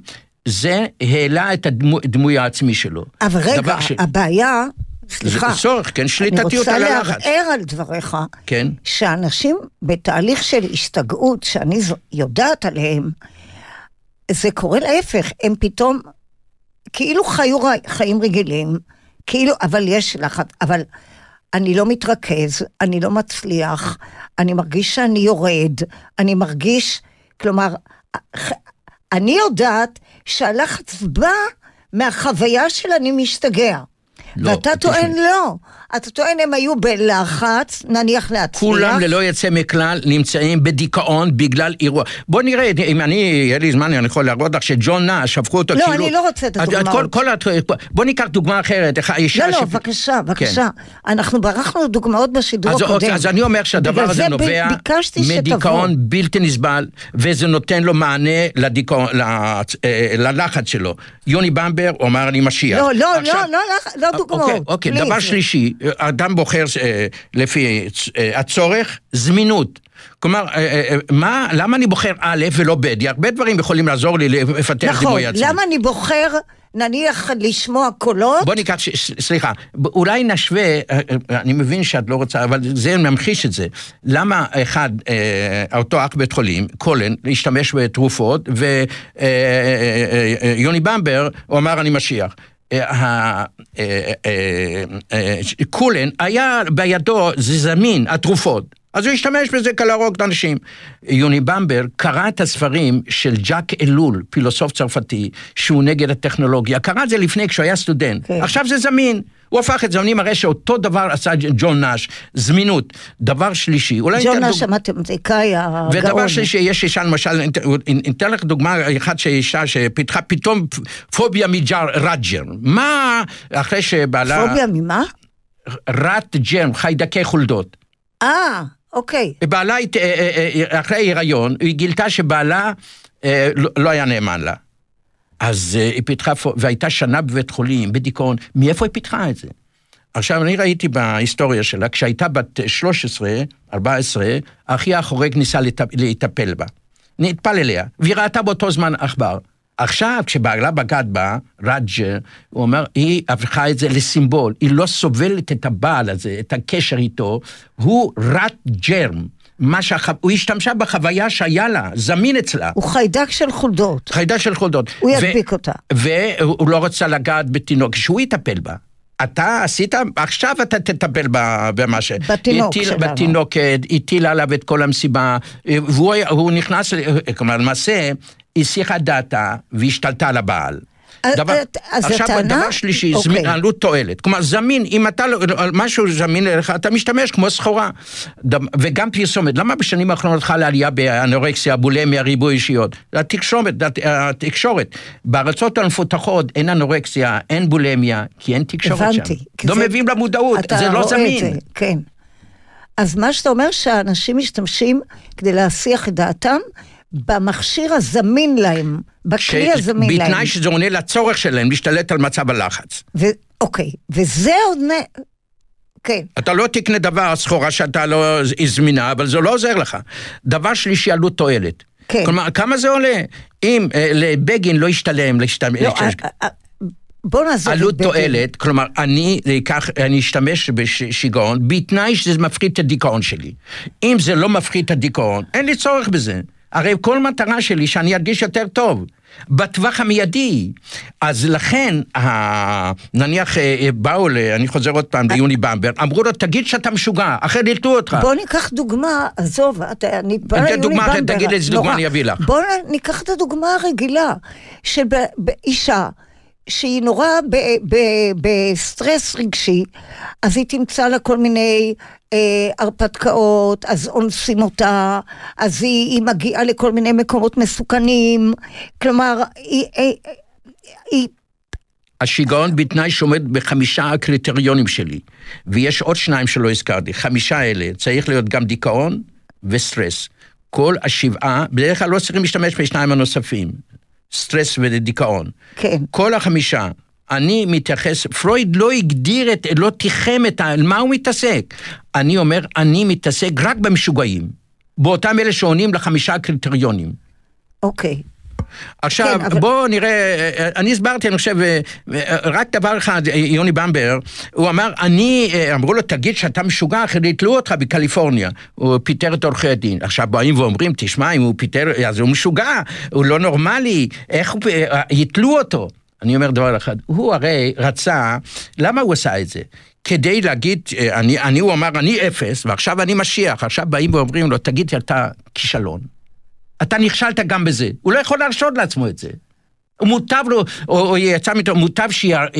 זה העלה את הדימוי העצמי שלו. אבל רגע, ש... הבעיה, סליחה, זה צורך, כן, שליטתיות על הלחץ. אני רוצה לערער על דבריך, כן. שאנשים בתהליך של השתגעות, שאני יודעת עליהם, זה קורה להפך, הם פתאום, כאילו חיו חיים רגילים, כאילו, אבל יש לחץ, אבל אני לא מתרכז, אני לא מצליח, אני מרגיש שאני יורד, אני מרגיש, כלומר, אני יודעת שהלחץ בא מהחוויה של אני משתגע. לא, ואתה טוען לא, אתה טוען הם היו בלחץ, נניח להצליח. כולם ללא יצא מכלל נמצאים בדיכאון בגלל אירוע. בוא נראה, אם אני, יהיה לי זמן, אני יכול להראות לך שג'ון נאש, הפכו אותו לא, כאילו... לא, אני לא רוצה את הדוגמאות. כל, כל, בוא ניקח דוגמה אחרת. לא, לא, ש... בבקשה, בבקשה. כן. אנחנו ברחנו דוגמאות בשידור אז, הקודם. אז אני אומר שהדבר הזה נובע מדיכאון בלתי נסבל, וזה נותן לו מענה לדיכאון, ללחץ שלו. יוני במבר אומר אני משיח. לא, לא, עכשיו, לא, לא, לא דוגמאות. אוקיי, אוקיי. דבר שלישי, אדם בוחר לפי הצורך, זמינות. כלומר, מה, למה אני בוחר א' ולא ב'? הרבה דברים יכולים לעזור לי לפתח דימוי עצמי. נכון, למה אני בוחר, נניח, לשמוע קולות? בוא ניקח, סליחה, אולי נשווה, אני מבין שאת לא רוצה, אבל זה ממחיש את זה. למה אחד, אותו אח בית חולים, קולן, להשתמש בתרופות, ויוני במבר, הוא אמר אני משיח. קולן היה בידו, זה זמין, התרופות. אז הוא השתמש בזה כלהרוג את האנשים. יוני במבר קרא את הספרים של ג'אק אלול, פילוסוף צרפתי, שהוא נגד הטכנולוגיה. קרא את זה לפני כשהוא היה סטודנט. Okay. עכשיו זה זמין. הוא הפך את זה, אני מראה שאותו דבר עשה ג'ון נאש, זמינות. דבר שלישי. ג'ון נאש המתמטיקאי הגאון. ודבר שלישי, יש אישה, למשל, ניתן לך דוגמה אחת שאישה שפיתחה פתאום פוביה מג'רג'ר. מה אחרי שבעלה... פוביה ממה? רת ג'רם, חיידקי חולדות. אה, אוקיי. בעלה, אחרי הריון, היא גילתה שבעלה לא היה נאמן לה. אז היא פיתחה, והייתה שנה בבית חולים, בדיכאון, מאיפה היא פיתחה את זה? עכשיו, אני ראיתי בהיסטוריה שלה, כשהייתה בת שלוש עשרה, ארבע עשרה, אחי החורג ניסה להטפל בה. נטפל אליה, והיא ראתה באותו זמן עכבר. עכשיו, כשבעלה בגד בה, רג'ר, הוא אומר, היא הפכה את זה לסימבול, היא לא סובלת את הבעל הזה, את הקשר איתו, הוא רת ג'רם, מה שהח... הוא השתמשה בחוויה שהיה לה, זמין אצלה. הוא חיידק של חולדות. חיידק של חולדות. הוא ידביק ו... אותה. והוא לא רוצה לגעת בתינוק, כשהוא יטפל בה. אתה עשית, עכשיו אתה תטפל במה ש... בתינוק שלנו. בתינוקת, הטילה עליו את כל המסיבה, והוא נכנס, כלומר, למעשה, היא שיחה דעתה והשתלטה על הבעל. דבר, עכשיו, דבר שלישי, okay. זמין, עלות תועלת. כלומר, זמין, אם אתה, משהו זמין לך, אתה משתמש כמו סחורה. וגם פרסומת. למה בשנים האחרונות חלה עלייה באנורקסיה, בולמיה, ריבוי אישיות? התקשורת, התקשורת. בארצות המפותחות אין אנורקסיה, אין בולמיה, כי אין תקשורת הבנתי, שם. לא זה... מביאים למודעות, זה לא זמין. זה, כן. אז מה שאתה אומר שהאנשים משתמשים כדי להסיח את דעתם, במכשיר הזמין להם, בכלי הזמין להם. בתנאי שזה עונה לצורך שלהם, להשתלט על מצב הלחץ. אוקיי, וזה עונה, כן. אתה לא תקנה דבר, סחורה שאתה לא הזמינה, אבל זה לא עוזר לך. דבר שלישי, עלות תועלת. כן. כלומר, כמה זה עולה? אם לבגין לא ישתלם, להשתלם... לא, בוא נעזור את בגין. עלות תועלת, כלומר, אני אשתמש בשיגעון, בתנאי שזה מפחית את הדיכאון שלי. אם זה לא מפחית את הדיכאון, אין לי צורך בזה. הרי כל מטרה שלי שאני ארגיש יותר טוב, בטווח המיידי. אז לכן, נניח באו, אני חוזר עוד פעם ליוני במבר, אמרו לו, תגיד שאתה משוגע, אחרי נלטו אותך. בוא ניקח דוגמה, עזוב, אני באה ליוני במבר. דוגמה, תגיד איזה דוגמה אני אביא לך. בוא ניקח את הדוגמה הרגילה, שבאישה, שהיא נורא בסטרס רגשי, אז היא תמצא לה כל מיני הרפתקאות, אז אונסים אותה, אז היא, היא מגיעה לכל מיני מקומות מסוכנים, כלומר, היא... היא השיגעון בתנאי שעומד בחמישה הקריטריונים שלי, ויש עוד שניים שלא הזכרתי, חמישה אלה, צריך להיות גם דיכאון וסטרס. כל השבעה, בדרך כלל לא צריכים להשתמש בשניים הנוספים, סטרס ודיכאון. כן. כל החמישה, אני מתייחס, פרויד לא הגדיר את, לא תיחם את, על מה הוא מתעסק. אני אומר, אני מתעסק רק במשוגעים, באותם אלה שעונים לחמישה הקריטריונים. אוקיי. עכשיו, כן, בואו אבל... נראה, אני הסברתי, אני חושב, רק דבר אחד, יוני במבר, הוא אמר, אני, אמרו לו, תגיד שאתה משוגע, אחרי יתלו אותך בקליפורניה, הוא פיטר את עורכי הדין. עכשיו באים ואומרים, תשמע, אם הוא פיטר, אז הוא משוגע, הוא לא נורמלי, איך הוא, יתלו אותו. אני אומר דבר אחד, הוא הרי רצה, למה הוא עשה את זה? כדי להגיד, אני, אני, הוא אמר, אני אפס, ועכשיו אני משיח, עכשיו באים ואומרים לו, תגיד, אתה כישלון. אתה נכשלת גם בזה. הוא לא יכול להרשות לעצמו את זה. הוא מוטב לו, או, או יצא מתו, מוטב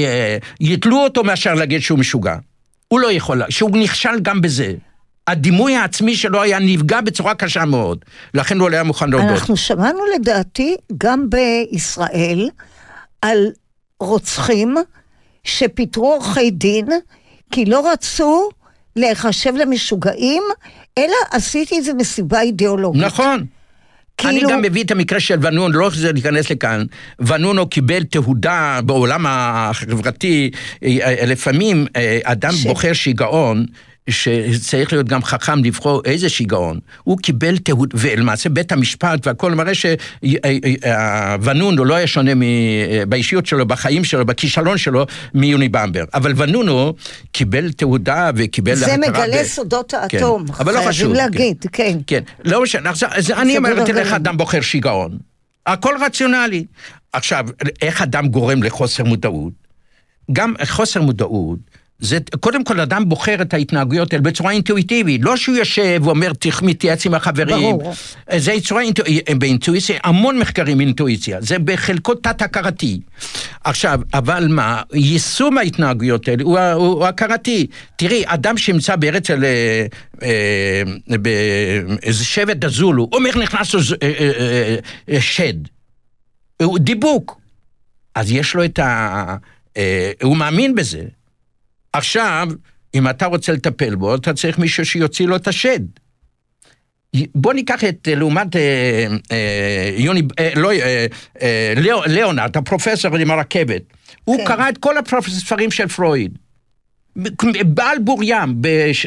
שיתלו אותו מאשר להגיד שהוא משוגע. הוא לא יכול, שהוא נכשל גם בזה. הדימוי העצמי שלו היה נפגע בצורה קשה מאוד. לכן הוא לא היה מוכן להודות. אנחנו שמענו לדעתי, גם בישראל, על רוצחים שפיטרו עורכי דין, כי לא רצו להיחשב למשוגעים, אלא עשיתי את זה מסיבה אידיאולוגית. נכון. כאילו... אני גם מביא את המקרה של ונון, לא רוצה להיכנס לכאן, ונון הוא קיבל תהודה בעולם החברתי, לפעמים אדם ש... בוחר שיגעון, שצריך להיות גם חכם לבחור איזה שיגעון, הוא קיבל תהוד, ולמעשה בית המשפט והכל מראה שוונון הוא לא היה שונה באישיות שלו, בחיים שלו, בכישלון שלו, מיוני במבר, אבל ונון הוא קיבל תהודה וקיבל... זה מגלה סודות האטום, חייבים להגיד, כן. כן, לא משנה, אני אומרת לך, אדם בוחר שיגעון, הכל רציונלי. עכשיו, איך אדם גורם לחוסר מודעות? גם חוסר מודעות, זה, קודם כל אדם בוחר את ההתנהגויות האלה בצורה אינטואיטיבית, לא שהוא יושב ואומר מתייעץ עם החברים, ברור. זה צורה באינטואיציה, המון מחקרים אינטואיציה, זה בחלקו תת-הכרתי. עכשיו, אבל מה, יישום ההתנהגויות האלה הוא, הוא, הוא הכרתי. תראי, אדם שימצא בארץ אל, אה, אה, באיזה שבט דזולו, אומר נכנס לו אה, אה, אה, שד, הוא דיבוק, אז יש לו את ה... אה, הוא מאמין בזה. עכשיו, אם אתה רוצה לטפל בו, אתה צריך מישהו שיוציא לו את השד. בוא ניקח את, לעומת אה, אה, יוני, אה, לא, אה, אה, ליאו, ליאונרד, הפרופסור עם הרכבת. כן. הוא קרא את כל הספרים של פרויד. בעל בור ים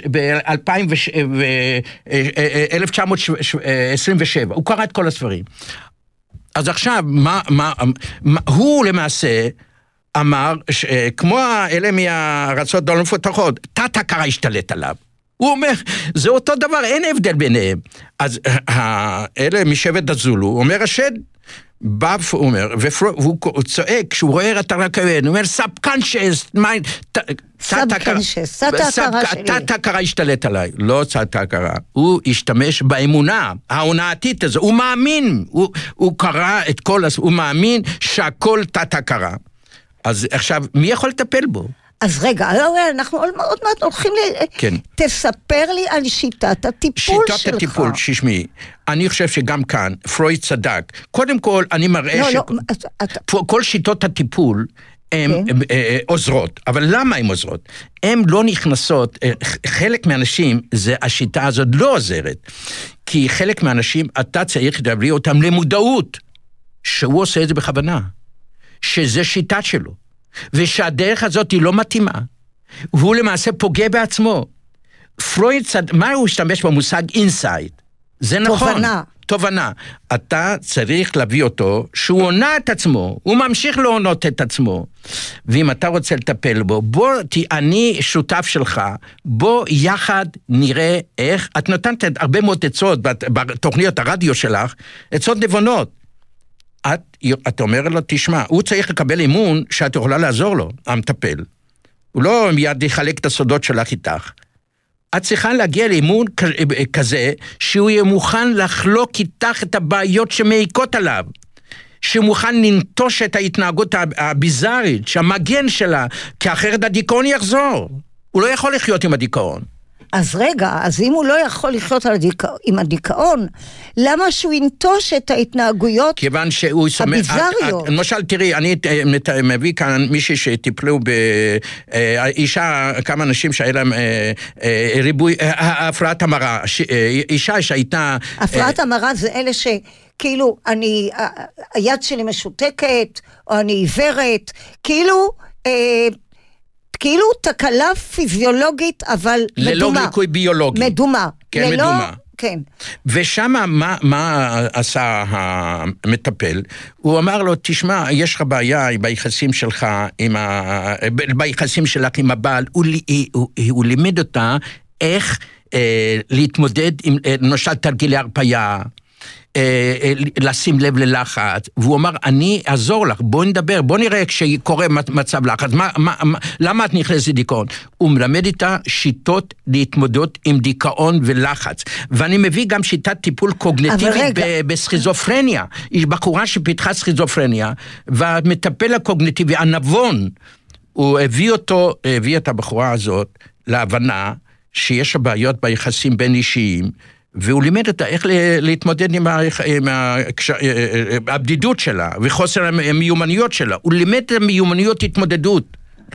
ב-אלף תשע מאות עשרים ושבע. הוא קרא את כל הספרים. אז עכשיו, מה, מה, מה, הוא למעשה... אמר, ש, כמו האלה מהארצות לא מפותחות, תת-הכרה השתלט עליו. הוא אומר, זה אותו דבר, אין הבדל ביניהם. אז האלה משבט דזולו, הוא אומר, השד, בא, הוא אומר, והוא צועק, כשהוא רואה את הרכבת, הוא אומר, סאב-קונשס, סאב-קונשס, תת-הכרה שלי. תת-הכרה השתלט עליי, לא תת-הכרה, הוא השתמש באמונה, ההונאתית הזו, הוא מאמין, הוא, הוא קרא את כל, הוא מאמין שהכל תת-הכרה. אז עכשיו, מי יכול לטפל בו? אז רגע, אנחנו עוד מעט הולכים ל... כן. תספר לי על שיטת הטיפול שלך. שיטת הטיפול, ששמי, אני חושב שגם כאן, פרויד צדק. קודם כל, אני מראה ש... כל שיטות הטיפול הן עוזרות. אבל למה הן עוזרות? הן לא נכנסות, חלק מהאנשים, השיטה הזאת לא עוזרת. כי חלק מהאנשים, אתה צריך להביא אותם למודעות, שהוא עושה את זה בכוונה. שזה שיטה שלו, ושהדרך הזאת היא לא מתאימה. הוא למעשה פוגע בעצמו. פרויד, מה הוא השתמש במושג אינסייט? זה נכון. תובנה. תובנה. אתה צריך להביא אותו, שהוא עונה את עצמו, הוא ממשיך לעונות את עצמו, ואם אתה רוצה לטפל בו, בוא, אני שותף שלך, בוא יחד נראה איך, את נותנת הרבה מאוד עצות, בתוכניות הרדיו שלך, עצות נבונות, את, את אומרת לו, תשמע, הוא צריך לקבל אמון שאת יכולה לעזור לו, המטפל. הוא לא מיד יחלק את הסודות שלך איתך. את צריכה להגיע לאמון כזה, שהוא יהיה מוכן לחלוק איתך את הבעיות שמעיקות עליו. שהוא מוכן לנטוש את ההתנהגות הביזארית, שהמגן שלה, כי אחרת הדיכאון יחזור. הוא לא יכול לחיות עם הדיכאון. אז רגע, אז אם הוא לא יכול לחיות הדיכא... עם הדיכאון, למה שהוא ינטוש את ההתנהגויות כיוון שהוא הביזריות? למשל, תראי, אני מביא כאן מישהי שטיפלו באישה, כמה אנשים שהיה להם ריבוי, הפרעת המרה, אישה שהייתה... הפרעת המרה זה אלה ש... כאילו, אני, היד שלי משותקת, או אני עיוורת, כאילו... כאילו תקלה פיזיולוגית, אבל ללא מדומה. ליקוי ביולוגי. מדומה. כן, ללא, מדומה. כן. ושם מה, מה עשה המטפל? הוא אמר לו, תשמע, יש לך בעיה ביחסים שלך, עם ה... ביחסים שלך עם הבעל, הוא, הוא, הוא לימד אותה איך אה, להתמודד עם, למשל, תרגילי הרפאיה, לשים לב ללחץ, והוא אמר, אני אעזור לך, בואי נדבר, בואי נראה כשקורה מצב לחץ, מה, מה, למה את נכנסת לדיכאון? הוא מלמד איתה שיטות להתמודדות עם דיכאון ולחץ, ואני מביא גם שיטת טיפול קוגניטיבית בסכיזופרניה, היא בחורה שפיתחה סכיזופרניה, והמטפל הקוגניטיבי, הנבון, הוא הביא אותו, הביא את הבחורה הזאת להבנה שיש בעיות ביחסים בין אישיים, והוא לימד אותה איך להתמודד עם, ה, עם ה, הבדידות שלה וחוסר המיומנויות שלה. הוא לימד את המיומנויות התמודדות.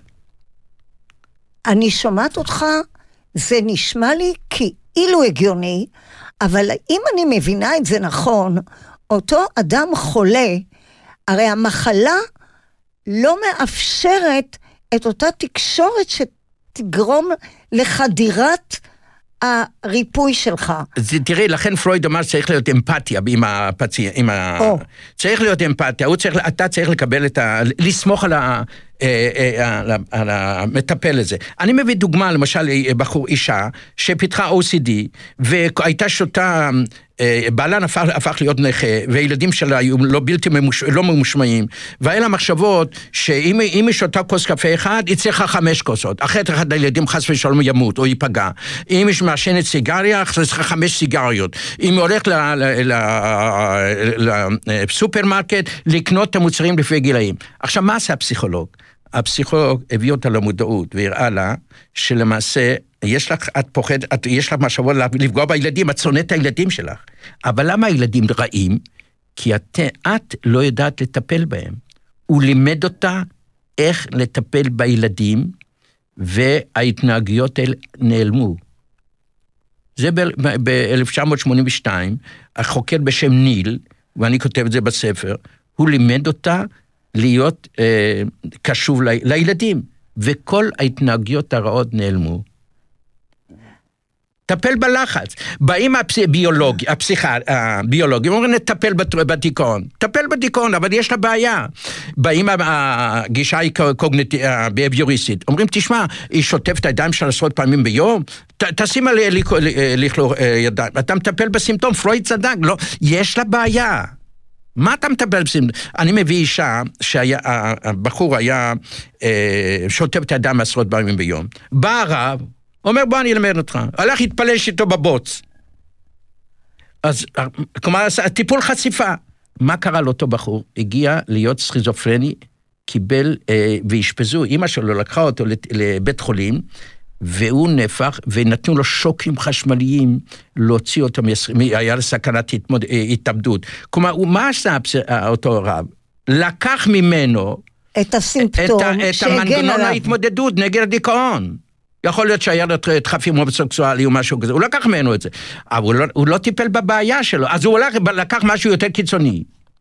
אני שומעת אותך, זה נשמע לי כאילו הגיוני, אבל אם אני מבינה את זה נכון, אותו אדם חולה, הרי המחלה לא מאפשרת את אותה תקשורת שתגרום לחדירת הריפוי שלך. תראי, לכן פרויד אמר צריך להיות אמפתיה עם הפציינט, עם ה... צריך להיות אמפתיה, אתה צריך לקבל את ה... לסמוך על ה... על המטפל הזה. אני מביא דוגמה, למשל, בחור אישה, שפיתחה או סי די, והייתה שותה, בעלן הפך, הפך להיות נכה, והילדים שלה היו לא בלתי ממוש, לא ממושמעים, והיה לה מחשבות, שאם היא שותה כוס קפה אחד, היא צריכה חמש כוסות, אחרת אחד הילדים חס ושלום ימות, או ייפגע. אם היא מעשנת סיגריה, היא צריכה חמש סיגריות. אם היא הולכת לסופרמרקט, לקנות את המוצרים לפי גילאים. עכשיו, מה עשה הפסיכולוג? הפסיכולוג הביא אותה למודעות, והראה לה שלמעשה, יש לך, את פוחד, את, יש לך משהו לפגוע בילדים, את שונאת את הילדים שלך. אבל למה הילדים רעים? כי את, את לא יודעת לטפל בהם. הוא לימד אותה איך לטפל בילדים, וההתנהגויות האלה נעלמו. זה ב-אלף תשע מאות שמונים ושתיים, החוקר בשם ניל, ואני כותב את זה בספר, הוא לימד אותה להיות אה, קשוב ל, לילדים, וכל ההתנהגויות הרעות נעלמו. טפל בלחץ. באים הביולוגים, הביולוגים, אומרים, נטפל בדיכאון. טפל בדיכאון, אבל יש לה בעיה. באים הגישה הביוריסטית, אומרים, תשמע, היא שוטפת את הידיים שלה עשרות פעמים ביום, תשים על לכלוך ידיים. אתה מטפל בסימפטום, פרויד צדק, לא, יש לה בעיה. מה אתה מטפל בסימפטום? אני מביא אישה שהבחור היה שוטף את הידיים עשרות פעמים ביום. בא הרב, אומר, בוא אני אלמד אותך. הלך להתפלש איתו בבוץ. אז, כלומר, טיפול חשיפה. מה קרה לאותו בחור? הגיע להיות סכיזופרני, קיבל אה, והשפזו, אמא שלו לקחה אותו לבית חולים, והוא נפח, ונתנו לו שוקים חשמליים, להוציא אותו, היה לסכנת התמוד, התאבדות. כלומר, מה עשה אותו רב? לקח ממנו, את הסימפטום, את, את המנגנון ההתמודדות נגד הדיכאון. יכול להיות שהיה לו דחפים הומוסקסואלי או משהו כזה, הוא לקח ממנו את זה, אבל הוא לא, הוא לא טיפל בבעיה שלו, אז הוא לקח משהו יותר קיצוני.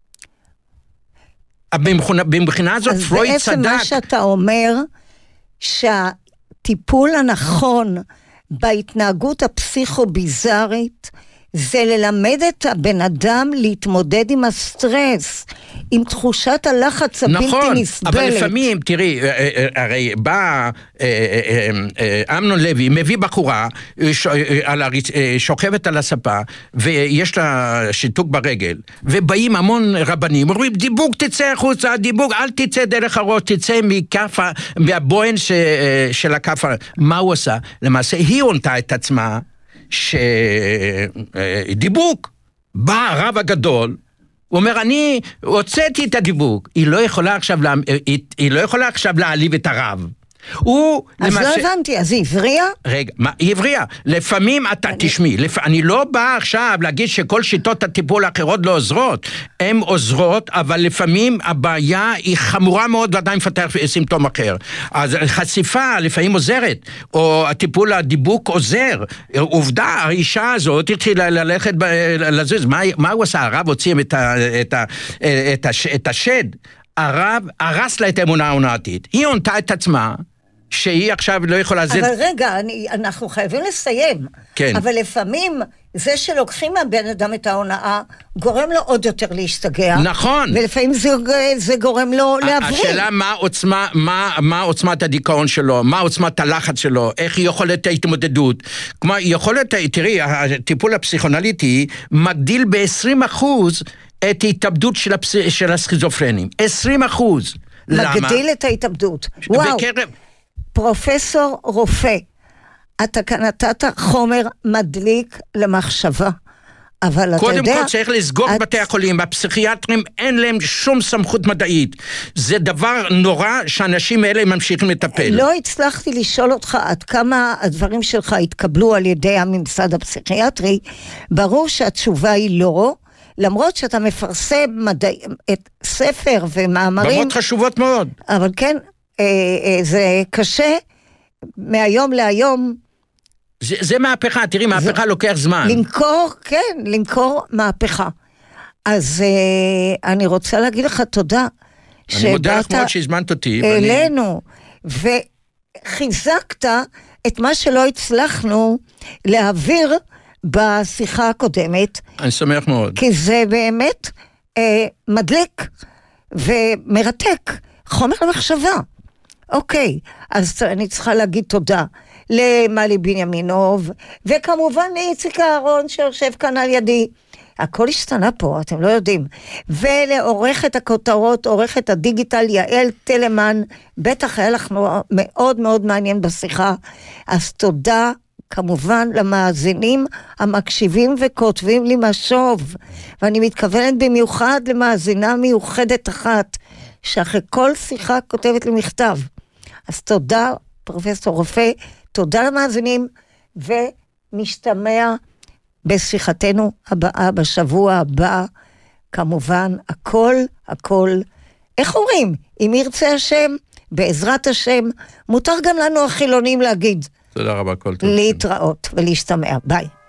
במבחינה הזאת פרויד צדק. אז בעצם מה שאתה אומר, שהטיפול הנכון בהתנהגות הפסיכוביזרית, זה ללמד את הבן אדם להתמודד עם הסטרס, עם תחושת הלחץ הבלתי נכון, נסבלת. אבל לפעמים, תראי, הרי בא אמנון לוי, מביא בחורה, שוכבת על הספה, ויש לה שיתוק ברגל, ובאים המון רבנים, אומרים, דיבוק תצא החוצה, דיבוק, אל תצא דרך הראש, תצא מכפה, מהבוהן של הכפה. מה הוא עושה? למעשה, היא עונתה את עצמה, שדיבוק, בא הרב הגדול, הוא אומר, אני הוצאתי את הדיבוק, היא לא יכולה עכשיו, היא, היא לא יכולה עכשיו להעליב את הרב. הוא, אז למעשה... לא הבנתי, אז היא הבריאה? רגע, מה, היא הבריאה. לפעמים אתה, אני... תשמעי, לפ... אני לא בא עכשיו להגיד שכל שיטות הטיפול האחרות לא עוזרות. הן עוזרות, אבל לפעמים הבעיה היא חמורה מאוד ועדיין מפתח סימפטום אחר. אז חשיפה לפעמים עוזרת, או הטיפול הדיבוק עוזר. עובדה, האישה הזאת התחילה ללכת לזוז. מה, מה הוא עשה? הרב הוציא את, ה... את, ה... את, הש... את השד. הרב הרס לה את האמונה העונתית. היא עונתה את עצמה, שהיא עכשיו לא יכולה... אבל זה... רגע, אני, אנחנו חייבים לסיים. כן. אבל לפעמים זה שלוקחים מהבן אדם את ההונאה, גורם לו עוד יותר להשתגע. נכון. ולפעמים זה, זה גורם לו להבריא. השאלה מה עוצמה, מה, מה עוצמת הדיכאון שלו, מה עוצמת הלחץ שלו, איך יכולת ההתמודדות. כלומר, יכולת, תראי, הטיפול הפסיכונליטי מגדיל ב-עשרים אחוז את ההתאבדות של, הפס... של הסכיזופרנים. עשרים אחוז. למה? מגדיל את ההתאבדות. וואו. בקרב... פרופסור רופא, אתה כאן נתת חומר מדליק למחשבה, אבל אתה יודע... קודם כל צריך לסגור את... בתי החולים, הפסיכיאטרים אין להם שום סמכות מדעית, זה דבר נורא שאנשים האלה ממשיכים לטפל. לא הצלחתי לשאול אותך עד כמה הדברים שלך התקבלו על ידי הממסד הפסיכיאטרי, ברור שהתשובה היא לא, למרות שאתה מפרסם מדע... את ספר ומאמרים... במות חשובות מאוד. אבל כן... זה קשה מהיום להיום. זה, זה מהפכה, תראי, מהפכה זה, לוקח זמן. למכור, כן, למכור מהפכה. אז אני רוצה להגיד לך תודה. אני מודה לך מאוד שהזמנת אותי. אלינו, ואני... וחיזקת את מה שלא הצלחנו להעביר בשיחה הקודמת. אני שמח מאוד. כי זה באמת אה, מדליק ומרתק, חומר למחשבה. אוקיי, אז אני צריכה להגיד תודה למלי בנימינוב, וכמובן לאיציק אהרון שיושב כאן על ידי. הכל השתנה פה, אתם לא יודעים. ולעורכת הכותרות, עורכת הדיגיטל יעל טלמן, בטח היה לך מאוד מאוד מעניין בשיחה. אז תודה כמובן למאזינים המקשיבים וכותבים לי משוב. ואני מתכוונת במיוחד למאזינה מיוחדת אחת, שאחרי כל שיחה כותבת לי מכתב. אז תודה, פרופסור רופא, תודה למאזינים, ונשתמע בשיחתנו הבאה, בשבוע הבא, כמובן, הכל, הכל, איך אומרים? אם ירצה השם, בעזרת השם, מותר גם לנו החילונים להגיד. תודה רבה, כל טוב. להתראות ולהשתמע, ביי.